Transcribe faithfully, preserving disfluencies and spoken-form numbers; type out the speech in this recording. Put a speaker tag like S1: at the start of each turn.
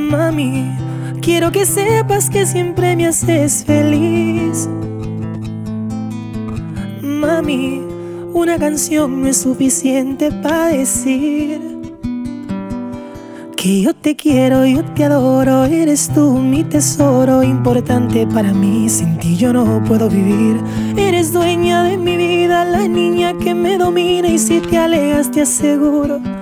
S1: Mami, quiero que sepas que siempre me haces feliz. Mami, una canción no es suficiente para decir que yo te quiero, yo te adoro. Eres tú mi tesoro, importante para mí. Sin ti yo no puedo vivir. Eres dueña de mi vida, la niña que me domina. Y si te alejas te aseguro